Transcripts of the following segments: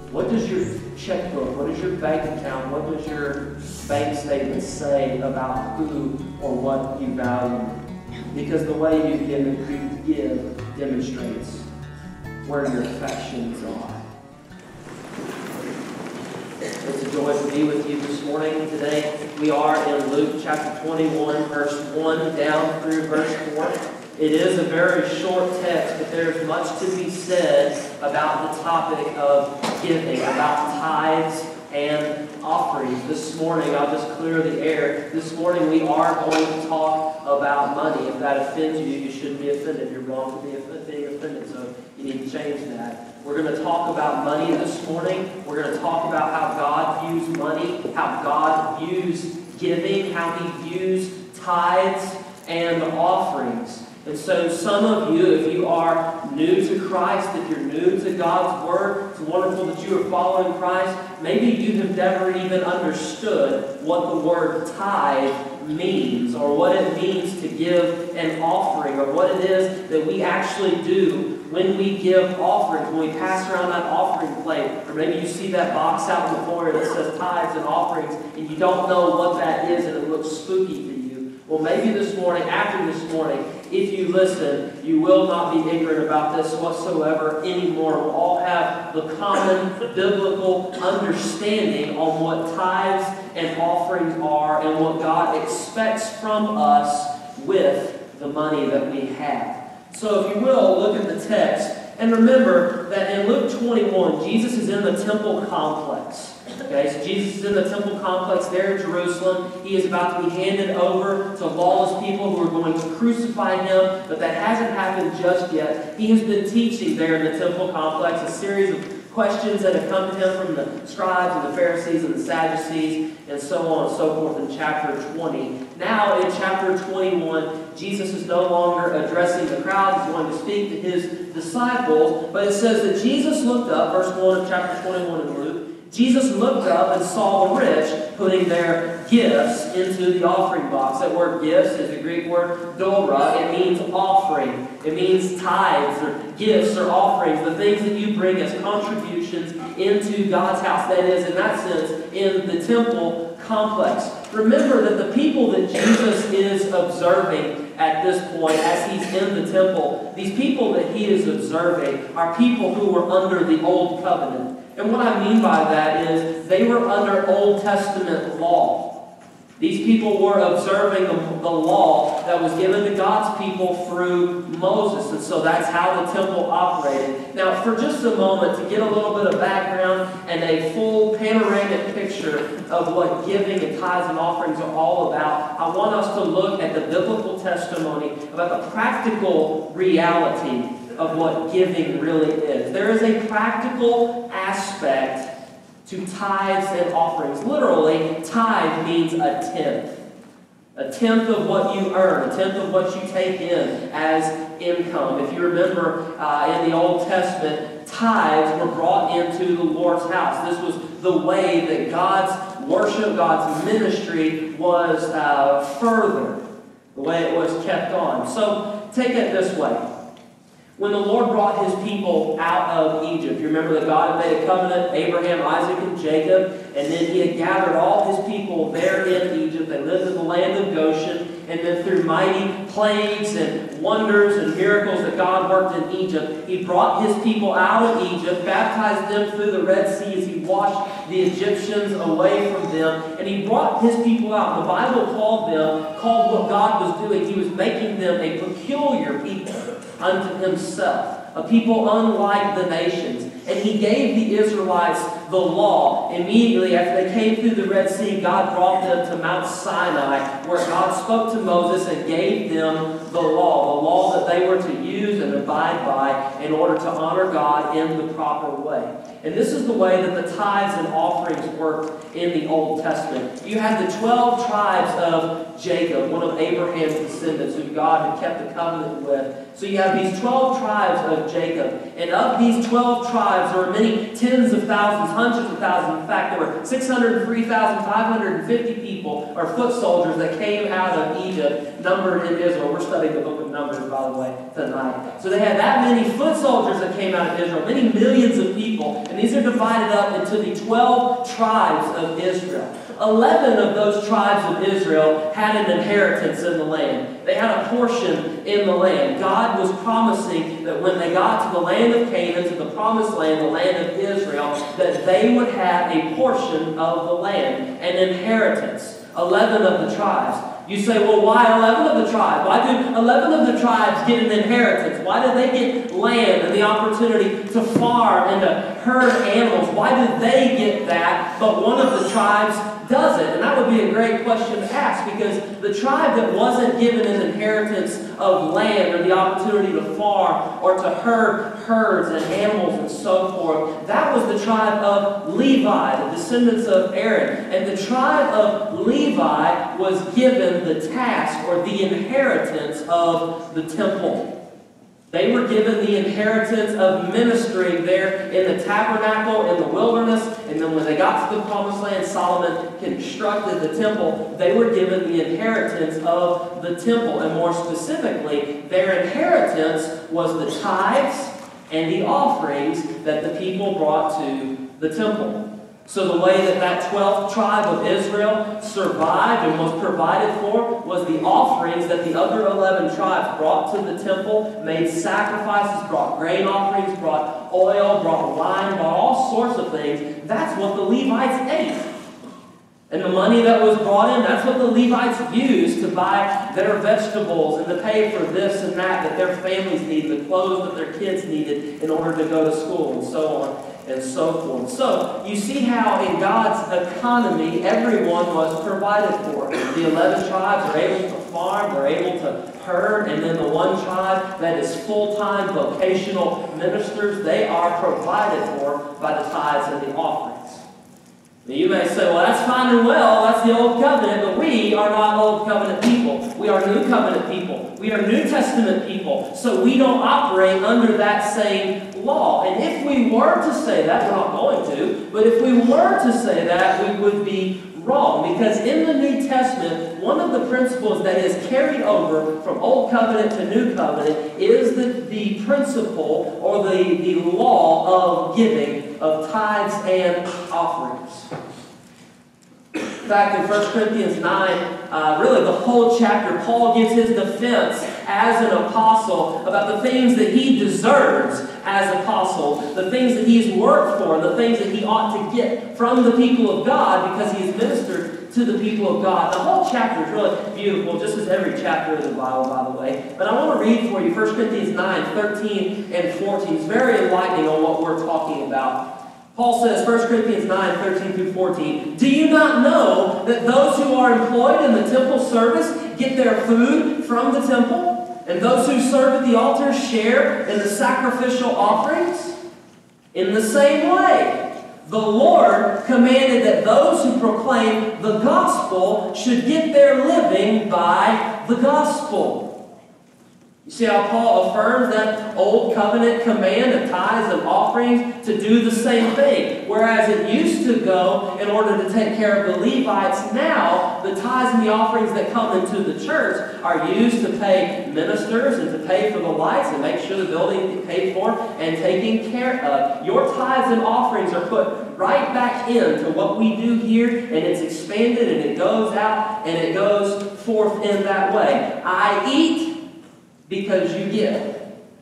What does your checkbook, what does your bank account, what does your bank statement say about who or what you value? Because the way you give demonstrates where your affections are. It's a joy to be with you this morning. Today we are in Luke chapter 21, verse 1 down through verse 4. It is a very short text, but there's much to be said about the topic of giving, about tithes and offerings. This morning, I'll just clear the air. This morning we are going to talk about money. If that offends you, you shouldn't be offended. You're wrong for being offended, so you need to change that. We're going to talk about money this morning. We're going to talk about how God views money, how God views giving, how He views tithes and offerings. And so some of you, if you are new to Christ, if you're new to God's Word, it's wonderful that you are following Christ. Maybe you have never even understood what the word tithe means, or what it means to give an offering, or what it is that we actually do when we give offerings, when we pass around that offering plate. Or maybe you see that box out in the foyer that says tithes and offerings, and you don't know what that is, and it looks spooky to you. Well, maybe this morning, after this morning, if you listen, you will not be ignorant about this whatsoever anymore. We'll all have the common biblical understanding on what tithes and offerings are and what God expects from us with the money that we have. So if you will, look at the text. And remember that in Luke 21, Jesus is in the temple complex. Okay, so Jesus is in the temple complex there in Jerusalem. He is about to be handed over to lawless people who are going to crucify Him, but that hasn't happened just yet. He has been teaching there in the temple complex a series of questions that have come to Him from the scribes and the Pharisees and the Sadducees, and so on and so forth in chapter 20. Now in chapter 21, Jesus is no longer addressing the crowd. He's going to speak to His disciples, but it says that Jesus looked up, verse 1 of chapter 21 in Luke, Jesus looked up and saw the rich putting their gifts into the offering box. That word gifts is the Greek word dora. It means offering. It means tithes or gifts or offerings, the things that you bring as contributions into God's house. That is, in that sense, in the temple complex. Remember that the people that Jesus is observing at this point, as He's in the temple, these people that He is observing are people who were under the Old Covenant. And what I mean by that is they were under Old Testament law. These people were observing the law that was given to God's people through Moses. And so that's how the temple operated. Now, for just a moment, to get a little bit of background and a full panoramic picture of what giving and tithes and offerings are all about, I want us to look at the biblical testimony about the practical reality of what giving really is. There is a practical aspect to tithes and offerings. Literally, tithe means a tenth. A tenth of what you earn, a tenth of what you take in as income. If you remember in the Old Testament, tithes were brought into the Lord's house. This was the way that God's worship, God's ministry was furthered, the way it was kept on. So take it this way. When the Lord brought His people out of Egypt, you remember that God had made a covenant, Abraham, Isaac, and Jacob, and then He had gathered all His people there in Egypt. They lived in the land of Goshen, and then through mighty plagues and wonders and miracles that God worked in Egypt, He brought His people out of Egypt, baptized them through the Red Sea as He washed the Egyptians away from them, and He brought His people out. The Bible called what God was doing, He was making them a peculiar people unto Himself, a people unlike the nations. And He gave the Israelites the law. Immediately after they came through the Red Sea, God brought them to Mount Sinai, where God spoke to Moses and gave them the law that they were to use and abide by in order to honor God in the proper way. And this is the way that the tithes and offerings worked in the Old Testament. You had the 12 tribes of Jacob, one of Abraham's descendants, who God had kept the covenant with. So you have these 12 tribes of Jacob. And of these 12 tribes, there were many tens of thousands, hundreds of thousands. In fact, there were 603,550 people, or foot soldiers, that came out of Egypt, numbered in Israel. We're studying the book of with numbers, by the way, tonight. So they had that many foot soldiers that came out of Israel, many millions of people. And these are divided up into the 12 tribes of Israel. 11 of those tribes of Israel had an inheritance in the land. They had a portion in the land. God was promising that when they got to the land of Canaan, to the promised land, the land of Israel, that they would have a portion of the land, an inheritance. 11 of the tribes. You say, well, why 11 of the tribes? Why do 11 of the tribes get an inheritance? Why did they get land and the opportunity to farm and to herd animals? Why did they get that, but one of the tribes doesn't? And that would be a great question to ask, because the tribe that wasn't given an inheritance of land or the opportunity to farm or to herd herds and animals and so forth, that was the tribe of Levi, the descendants of Aaron. And the tribe of Levi was given the task or the inheritance of the temple. They were given the inheritance of ministering there in the tabernacle in the wilderness. And then when they got to the promised land, Solomon constructed the temple. They were given the inheritance of the temple. And more specifically, their inheritance was the tithes and the offerings that the people brought to the temple. So the way that 12th tribe of Israel survived and was provided for was the offerings that the other 11 tribes brought to the temple, made sacrifices, brought grain offerings, brought oil, brought wine, brought all sorts of things. That's what the Levites ate. And the money that was brought in, that's what the Levites used to buy their vegetables and to pay for this and that their families needed, the clothes that their kids needed in order to go to school and so on and so forth. So you see how in God's economy, everyone was provided for. The 11 tribes are able to farm, they're able to herd, and then the one tribe that is full-time vocational ministers, they are provided for by the tithes and the offerings. Now you may say, well, that's fine and well, that's the Old Covenant, but we are not Old Covenant people. We are New Covenant people. We are New Testament people. So we don't operate under that same law. And if we were to say that, we're not going to, but if we were to say that, we would be wrong. Because in the New Testament, one of the principles that is carried over from Old Covenant to New Covenant is the principle or the law of giving of tithes and offerings. In fact, in 1 Corinthians 9, really the whole chapter, Paul gives his defense as an apostle about the things that he deserves as apostle, the things that he's worked for, the things that he ought to get from the people of God because he has ministered to the people of God. The whole chapter is really beautiful, just as every chapter of the Bible, by the way. But I want to read for you 1 Corinthians 9, 13 and 14. It's very enlightening on what we're talking about. Paul says, 1 Corinthians 9, 13 through 14, "Do you not know that those who are employed in the temple service get their food from the temple, and those who serve at the altar share in the sacrificial offerings? In the same way, the Lord commanded that those who proclaim the gospel should get their living by the gospel." You see how Paul affirms that Old Covenant command of tithes and offerings to do the same thing. Whereas it used to go in order to take care of the Levites, now the tithes and the offerings that come into the church are used to pay ministers and to pay for the lights and make sure the building is paid for and taken care of. Your tithes and offerings are put right back into what we do here, and it's expanded and it goes out and it goes forth in that way. I eat because you give.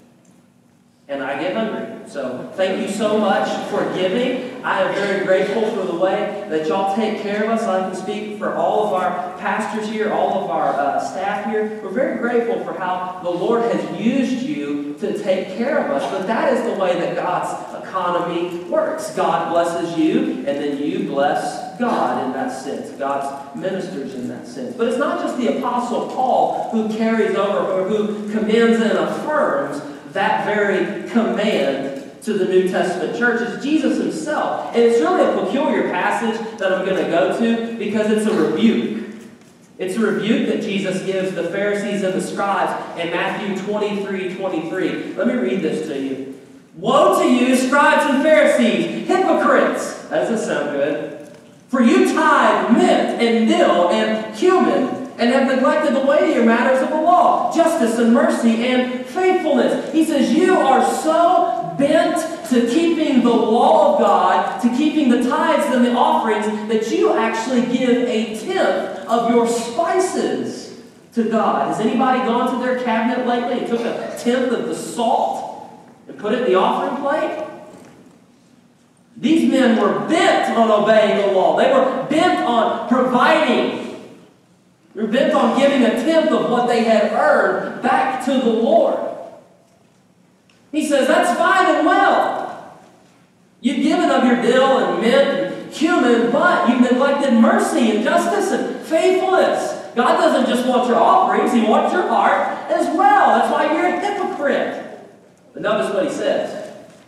And I get hungry. So thank you so much for giving. I am very grateful for the way that y'all take care of us. I can speak for all of our pastors here, all of our staff here. We're very grateful for how the Lord has used you to take care of us. But that is the way that God's economy works. God blesses you, and then you bless God in that sense. God's ministers in that sense. But it's not just the Apostle Paul who carries over or who commends and affirms that very command to the New Testament church. It's Jesus himself. And it's really a peculiar passage that I'm going to go to because it's a rebuke. It's a rebuke that Jesus gives the Pharisees and the scribes in Matthew 23:23. Let me read this to you. "Woe to you, scribes and Pharisees, hypocrites!" That doesn't sound good. "For you tithe mint and dill and cumin, and have neglected the weightier matters of the law, justice and mercy and faithfulness. He says, you are so bent to keeping the law of God, to keeping the tithes and the offerings, that you actually give a tenth of your spices to God. Has anybody gone to their cabinet lately and took a tenth of the salt and put it in the offering plate? These men were bent on obeying the law. They were bent on providing. They were bent on giving a tenth of what they had earned back to the Lord. He says, that's fine and well. You've given of your dill and mint and cumin, but you've neglected mercy and justice and faithfulness. God doesn't just want your offerings, He wants your heart as well. That's why you're a hypocrite. But notice what He says.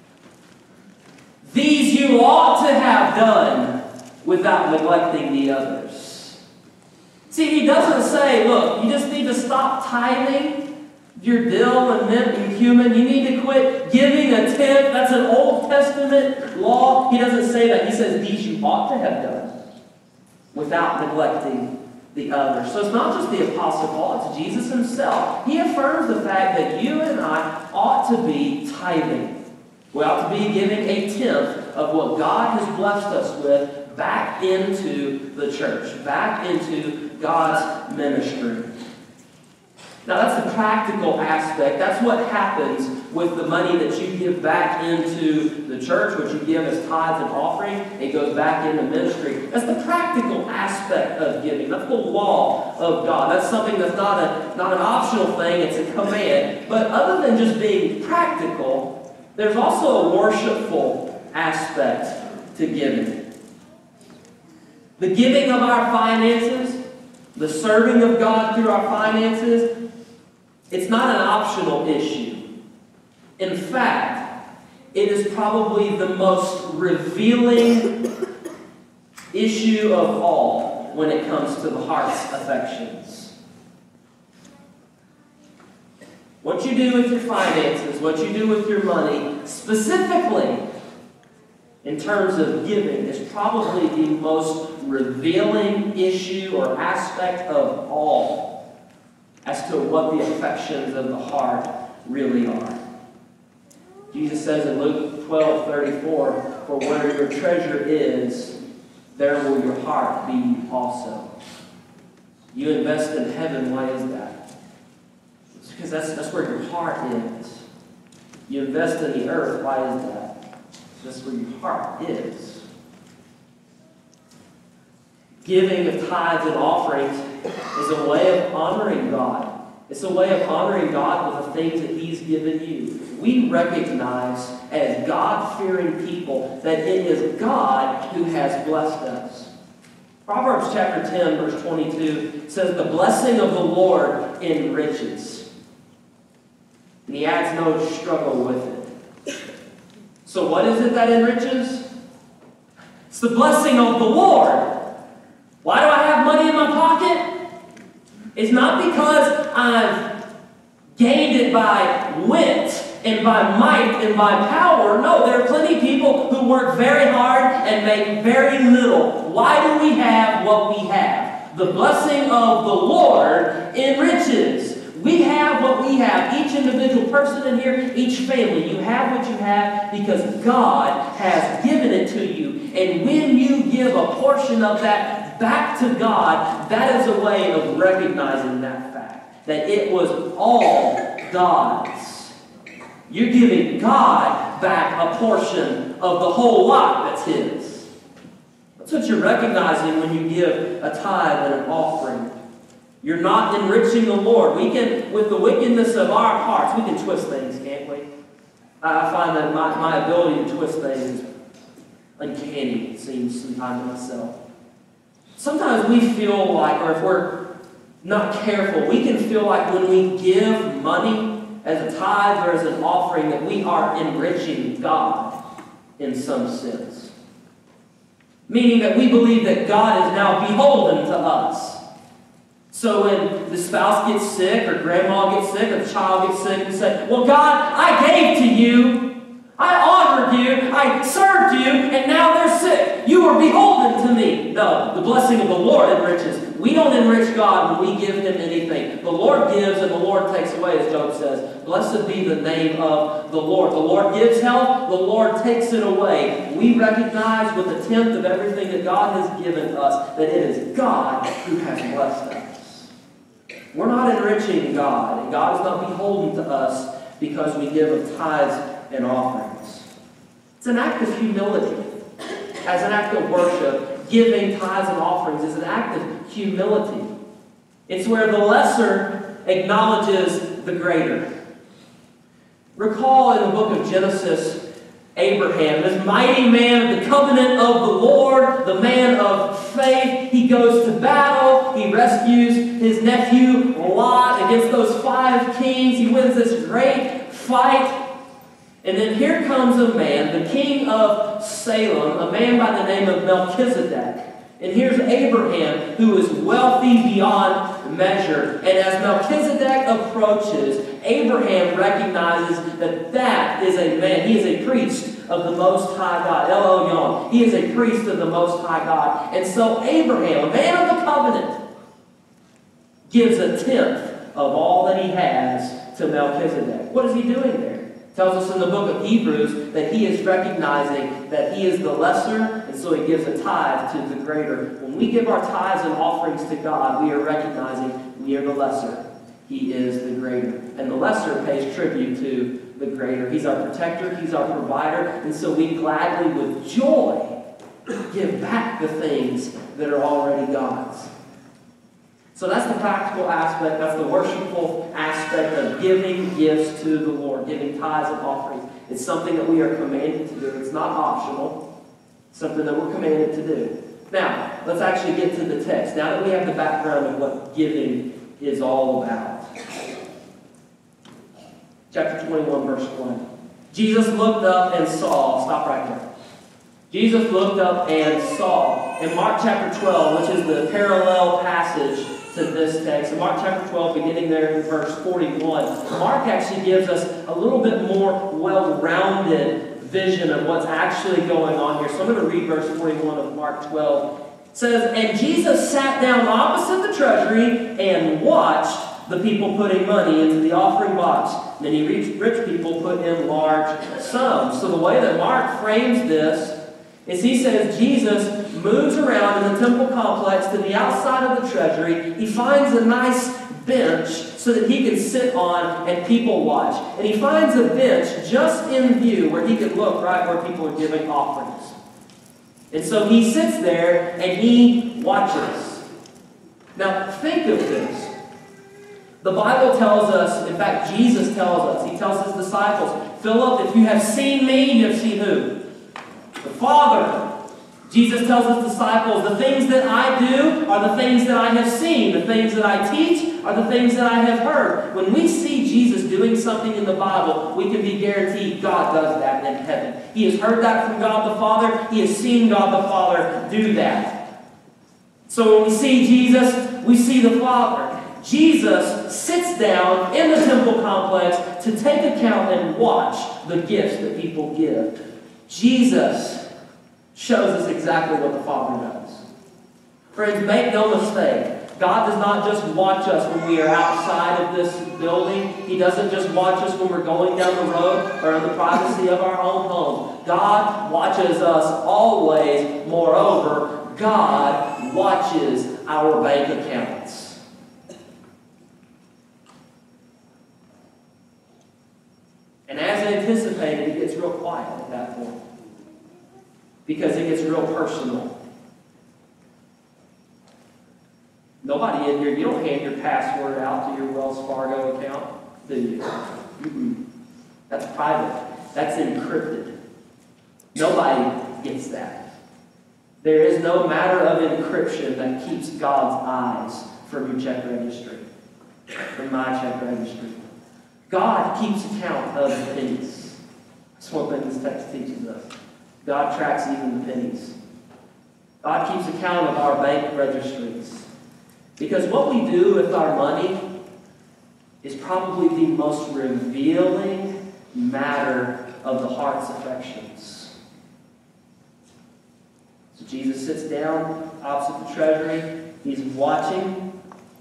These you ought to have done without neglecting the others. See, He doesn't say, look, you just need to stop tithing your dill and mint and cumin. You need to quit giving a tenth. That's an Old Testament law. He doesn't say that. He says these you ought to have done without neglecting the others. So it's not just the Apostle Paul, it's Jesus Himself. He affirms the fact that you and I ought to be tithing. We ought to be giving a tenth of what God has blessed us with back into the church, back into God's ministry. Now that's the practical aspect. That's what happens with the money that you give back into the church, what you give as tithes and offering. It goes back into ministry. That's the practical aspect of giving. That's the law of God. That's something that's not an optional thing. It's a command. But other than just being practical, there's also a worshipful aspect to giving. The giving of our finances, the serving of God through our finances, it's not an optional issue. In fact, it is probably the most revealing issue of all when it comes to the heart's affections. What you do with your finances, what you do with your money, specifically in terms of giving, is probably the most revealing issue or aspect of all as to what the affections of the heart really are. Jesus says in Luke 12:34, for where your treasure is, there will your heart be also. You invest in heaven, why is that? Because that's where your heart is. You invest in the earth, why is that? That's where your heart is. Giving of tithes and offerings is a way of honoring God. It's a way of honoring God with the things that He's given you. We recognize as God-fearing people that it is God who has blessed us. Proverbs chapter 10, verse 22 says, the blessing of the Lord enriches. And He adds no struggle with it. So what is it that enriches? It's the blessing of the Lord. Why do I have money in my pocket? It's not because I've gained it by wit and by might and by power. No, there are plenty of people who work very hard and make very little. Why do we have what we have? The blessing of the Lord enriches. We have what we have. Each individual person in here, each family, you have what you have because God has given it to you. And when you give a portion of that back to God, that is a way of recognizing that fact, that it was all God's. You're giving God back a portion of the whole lot that's His. That's what you're recognizing when you give a tithe and an offering. You're not enriching the Lord. We can, with the wickedness of our hearts, we can twist things, can't we? I find that my ability to twist things is uncanny, it seems sometimes to myself. Sometimes we feel like, or if we're not careful, we can feel like when we give money as a tithe or as an offering that we are enriching God in some sense. Meaning that we believe that God is now beholden to us. So when the spouse gets sick, or grandma gets sick, or the child gets sick, we say, well, God, I gave to you. I honored you. I served you. And now they're sick. You were beholden beholden to me. No, the blessing of the Lord enriches. We don't enrich God when we give him anything. The Lord gives and the Lord takes away, as Job says. Blessed be the name of the Lord. The Lord gives health, the Lord takes it away. We recognize with a tenth of everything that God has given us that it is God who has blessed us. We're not enriching God, and God is not beholden to us because we give of tithes and offerings. It's an act of humility. As an act of worship, giving tithes and offerings is an act of humility. It's where the lesser acknowledges the greater. Recall in the book of Genesis, Abraham, this mighty man of the covenant of the Lord, the man of faith. He goes to battle. He rescues his nephew Lot against those 5 kings. He wins this great fight. And then here comes a man, the king of Salem, a man by the name of Melchizedek. And here's Abraham, who is wealthy beyond measure. And as Melchizedek approaches, Abraham recognizes that that is a man. He is a priest of the Most High God. El Elyon. He is a priest of the Most High God. And so Abraham, a man of the covenant, gives a tenth of all that he has to Melchizedek. What is he doing there? Tells us in the book of Hebrews that he is recognizing that he is the lesser, and so he gives a tithe to the greater. When we give our tithes and offerings to God, we are recognizing we are the lesser. He is the greater. And the lesser pays tribute to the greater. He's our protector, he's our provider, and so we gladly, with joy, give back the things that are already God's. So that's the practical aspect, that's the worshipful aspect of giving gifts to the Lord, giving tithes and offerings. It's something that we are commanded to do. It's not optional. It's something that we're commanded to do. Now, let's actually get to the text. Now that we have the background of what giving is all about. Chapter 21, verse 1. Jesus looked up and saw. Stop right there. Jesus looked up and saw. In Mark chapter 12, which is the parallel passage to this text. In Mark chapter 12, beginning there in verse 41, Mark actually gives us a little bit more well-rounded vision of what's actually going on here. So I'm going to read verse 41 of Mark 12. It says, "And Jesus sat down opposite the treasury and watched the people putting money into the offering box. Then he rich people put in large sums." So the way that Mark frames this is he says Jesus moves around in the temple complex to the outside of the treasury. He finds a nice bench so that he can sit on and people watch. And he finds a bench just in view where he can look right where people are giving offerings. And so he sits there and he watches. Now think of this. The Bible tells us, in fact Jesus tells us, he tells his disciples, "Philip, if you have seen me, you have seen who? The Father." Jesus tells his disciples, "The things that I do are the things that I have seen. The things that I teach are the things that I have heard." When we see Jesus doing something in the Bible, we can be guaranteed God does that in heaven. He has heard that from God the Father. He has seen God the Father do that. So when we see Jesus, we see the Father. Jesus sits down in the temple complex to take account and watch the gifts that people give. Jesus shows us exactly what the Father does. Friends, make no mistake. God does not just watch us when we are outside of this building. He doesn't just watch us when we're going down the road or in the privacy of our own home. God watches us always. Moreover, God watches our bank accounts. And as anticipated, it gets real quiet at that point. Because it gets real personal. Nobody in here, you don't hand your password out to your Wells Fargo account, do you? Mm-mm. That's private. That's encrypted. Nobody gets that. There is no matter of encryption that keeps God's eyes from your check registry, from my check registry. God keeps account of the pennies. That's one thing this text teaches us. God tracks even the pennies. God keeps account of our bank registries. Because what we do with our money is probably the most revealing matter of the heart's affections. So Jesus sits down opposite the treasury. He's watching.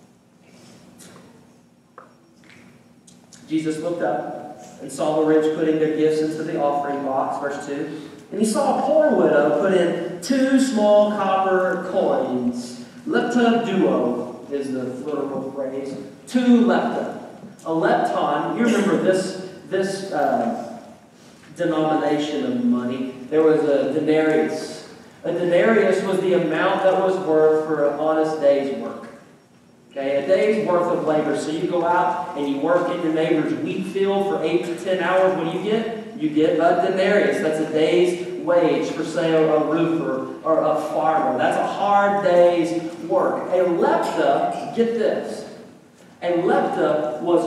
Jesus looked up and saw the rich putting their gifts into the offering box, verse 2. And he saw a poor widow put in 2 small copper coins. Lepta duo is the literal phrase. 2 lepta. A lepton, you remember this denomination of money. There was a denarius. A denarius was the amount that was worth for an honest day's work. Okay, a day's worth of labor. So you go out and you work in your neighbor's wheat field for 8 to 10 hours. What do you get? You get a denarius. That's a day's wage for, say, a roofer or a farmer. That's a hard day's work. A lepta, get this, a lepta was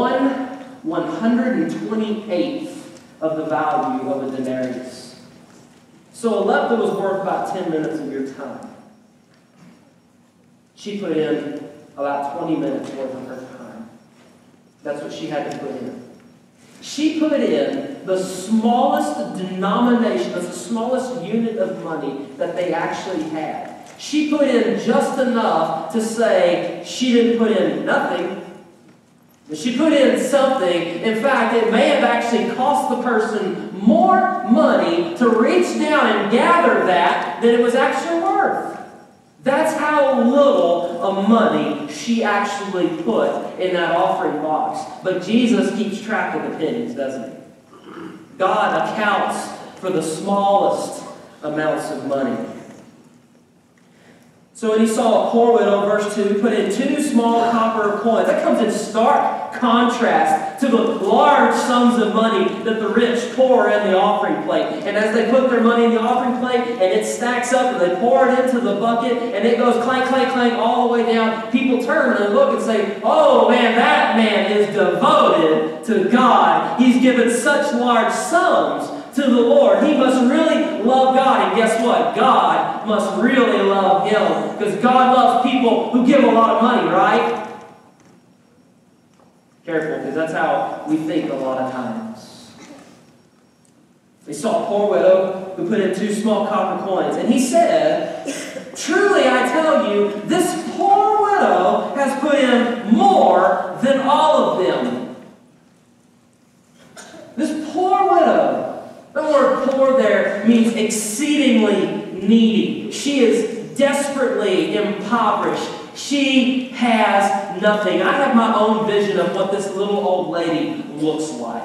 1/128th of the value of a denarius. So a lepta was worth about 10 minutes of your time. She put in about 20 minutes worth of her time. That's what she had to put in. She put in the smallest denomination, the smallest unit of money that they actually had. She put in just enough to say she didn't put in nothing. She put in something. In fact, it may have actually cost the person more money to reach down and gather that than it was actually worth. That's how little of money she actually put in that offering box. But Jesus keeps track of the pennies, doesn't he? God accounts for the smallest amounts of money. So when he saw a poor widow, verse 2, put in 2 small copper coins. That comes in stark contrast to the large sums of money that the rich pour in the offering plate. And as they put their money in the offering plate, and it stacks up, and they pour it into the bucket, and it goes clank, clank, clank all the way down, people turn and look and say, oh man, that man is devoted to God. He's given such large sums to the Lord. He must really love God. And guess what? God must really love him. Because God loves people who give a lot of money, right? Careful, because that's how we think a lot of times. They saw a poor widow who put in 2 small copper coins. And he said, truly I tell you, this poor widow has put in more than all of them. This poor widow. The word poor there means exceedingly needy. She is desperately impoverished. She has nothing. I have my own vision of what this little old lady looks like.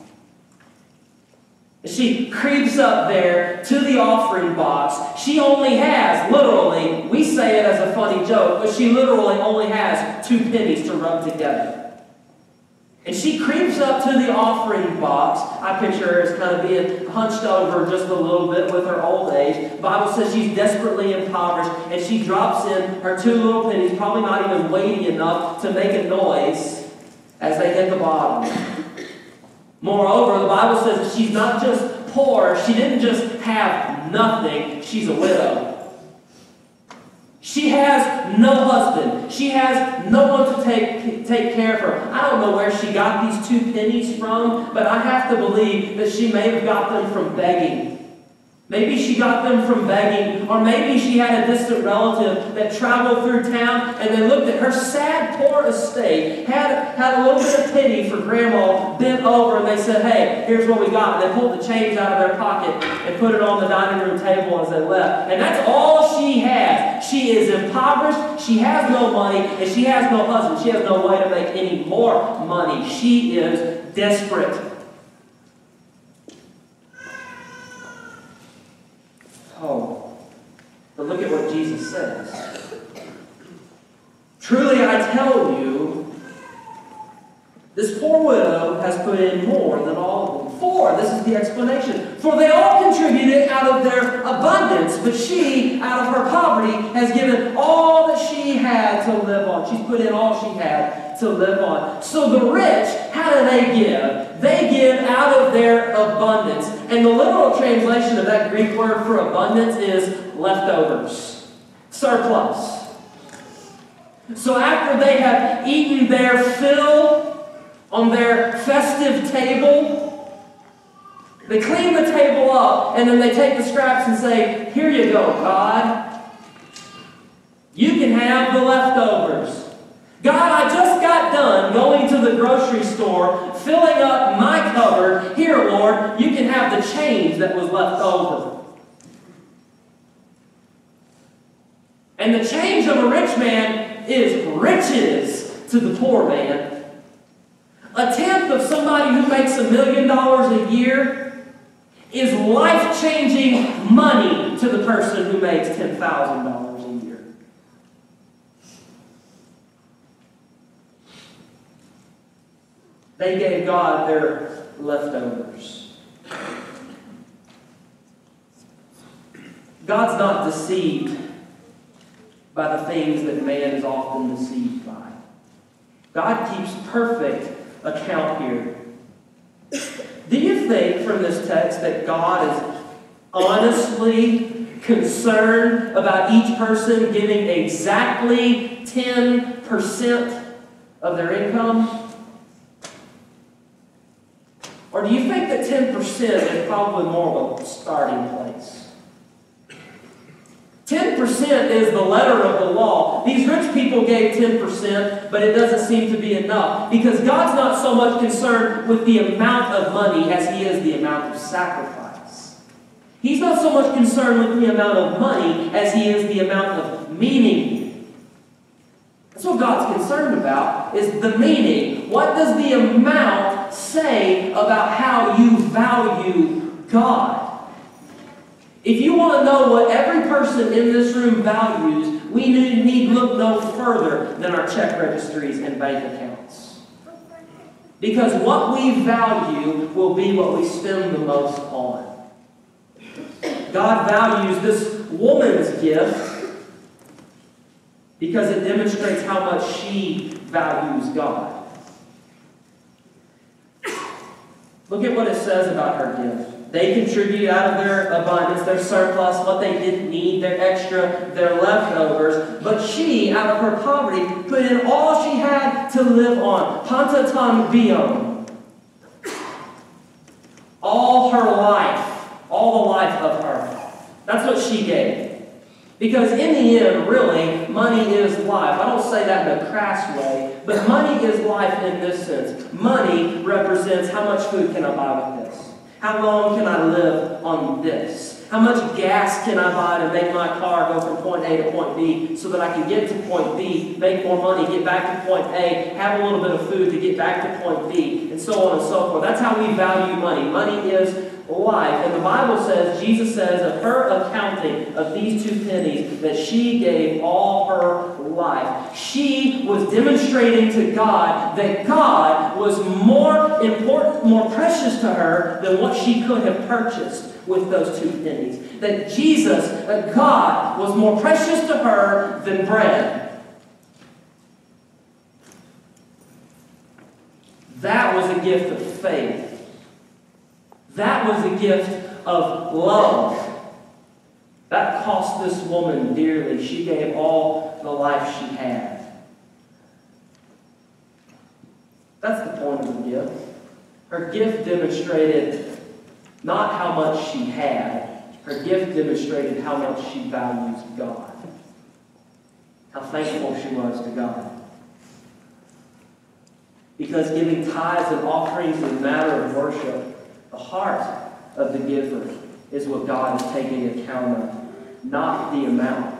She creeps up there to the offering box. She only has, literally, we say it as a funny joke, but she literally only has 2 pennies to rub together. And she creeps up to the offering box. I picture her as kind of being hunched over just a little bit with her old age. The Bible says she's desperately impoverished, and she drops in her 2 little pennies, probably not even weighty enough to make a noise as they hit the bottom. Moreover, the Bible says that she's not just poor. She didn't just have nothing. She's a widow. She has no husband. She has no one to take care of her. I don't know where she got these 2 pennies from, but I have to believe that she may have got them from begging. Maybe she got them from begging, or maybe she had a distant relative that traveled through town and they looked at her sad, poor estate, had a little bit of pity for Grandma, bent over, and they said, hey, here's what we got. And they pulled the change out of their pocket and put it on the dining room table as they left. And that's all she has. She is impoverished, she has no money, and she has no husband. She has no way to make any more money. She is desperate. Oh, but look at what Jesus says. Truly I tell you, this poor widow has put in more than all of them. For, this is the explanation, for they all contributed out of their abundance, but she, out of her poverty, has given all that she had to live on. She's put in all she had to live on. So the rich, how do they give? They give out of their abundance. And the literal translation of that Greek word for abundance is leftovers, surplus. So after they have eaten their fill on their festive table, They clean the table up, and then they take the scraps and say, here you go, God. You can have the leftovers. God, I just got done going to the grocery store, filling up my cupboard. Here, Lord, you can have the change that was left over. And the change of a rich man is riches to the poor man. A tenth of somebody who makes $1 million a year is life-changing money to the person who makes $10,000 a year. They gave God their leftovers. God's not deceived by the things that man is often deceived by. God keeps perfect account here. Do you think from this text that God is honestly concerned about each person giving exactly 10% of their income? Or do you think that 10% is probably more of a starting place? 10% is the letter of the law. These rich people gave 10%, but it doesn't seem to be enough. Because God's not so much concerned with the amount of money as He is the amount of sacrifice. He's not so much concerned with the amount of money as He is the amount of meaning. That's what God's concerned about, is the meaning. What does the amount say about how you value God? If you want to know what every person in this room values, we need look no further than our check registries and bank accounts. Because what we value will be what we spend the most on. God values this woman's gift because it demonstrates how much she values God. Look at what it says about her gift. They contribute out of their abundance, their surplus, what they didn't need, their extra, their leftovers. But she, out of her poverty, put in all she had to live on. Pantaton bion. All her life. All the life of her. That's what she gave. Because in the end, really, money is life. I don't say that in a crass way, but money is life in this sense. Money represents how much food can I buy with this? How long can I live on this? How much gas can I buy to make my car go from point A to point B so that I can get to point B, make more money, get back to point A, have a little bit of food to get back to point B, and so on and so forth. That's how we value money. Money is life. And the Bible says, Jesus says of her accounting of these 2 pennies, that she gave all her life. She was demonstrating to God that God was more important, more precious to her than what she could have purchased with those 2 pennies. That Jesus, God, was more precious to her than bread. That was a gift of faith. That was a gift of love. That cost this woman dearly. She gave all the life she had. That's the point of the gift. Her gift demonstrated not how much she had. Her gift demonstrated how much she values God. How thankful she was to God. Because giving tithes and offerings is a matter of worship. The heart of the giver is what God is taking account of, not the amount.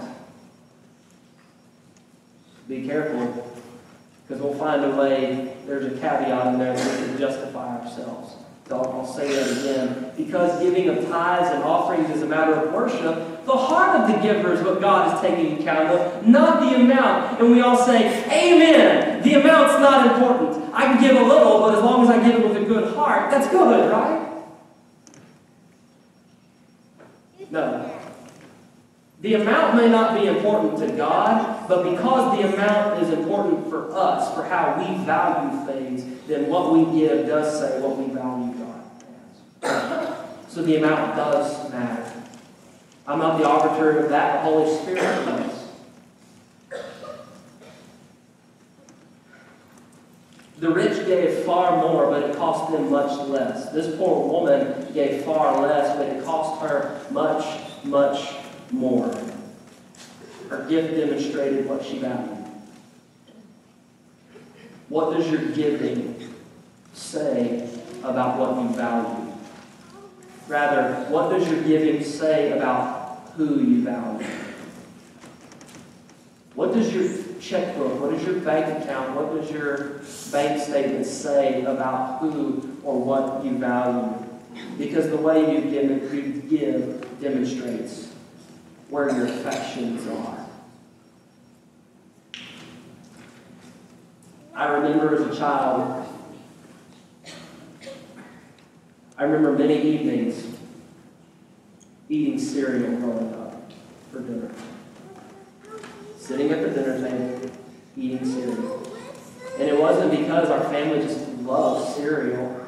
Be careful, because we'll find a way, there's a caveat in there that we can justify ourselves. So I'll say that again. Because giving of tithes and offerings is a matter of worship, the heart of the giver is what God is taking account of, not the amount. And we all say, amen. The amount's not important. I can give a little, but as long as I give it with a good heart, that's good, right? No. The amount may not be important to God, but because the amount is important for us, for how we value things, then what we give does say what we value God as. So the amount does matter. I'm not the arbiter of that, the Holy Spirit does. The rich gave far more, but it cost them much less. This poor woman gave far less, but it cost her much, much more. Her gift demonstrated what she valued. What does your giving say about what you value? Rather, what does your giving say about who you value? What does your checkbook, what does your bank account, what does your bank statement say about who or what you value? Because the way you give demonstrates where your affections are. I remember as a child, I remember many evenings eating cereal growing up for dinner. Sitting at the dinner table, eating cereal. And it wasn't because our family just loved cereal.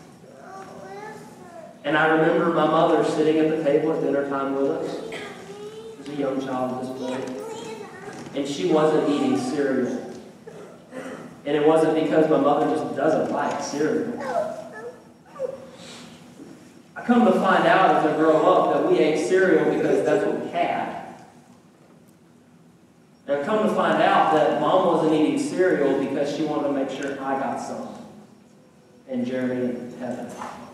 And I remember my mother sitting at the table at dinner time with us. As a young child at this point. And she wasn't eating cereal. And it wasn't because my mother just doesn't like cereal. I come to find out as I grow up that we ate cereal because that's what we had. And I come to find out that Mom wasn't eating cereal because she wanted to make sure I got some. And Jeremy in heaven.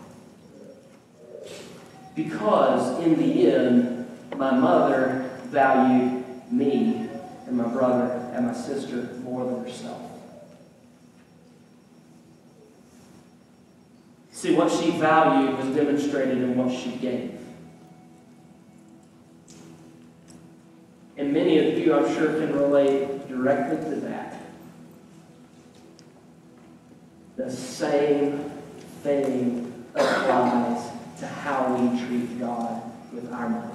Because in the end, my mother valued me and my brother and my sister more than herself. See, what she valued was demonstrated in what she gave. And many of you, I'm sure, can relate directly to that. The same thing applies to how we treat God with our money.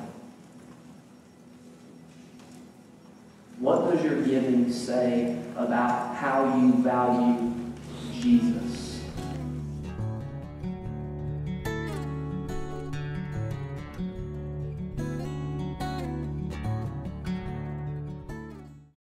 What does your giving say about how you value Jesus?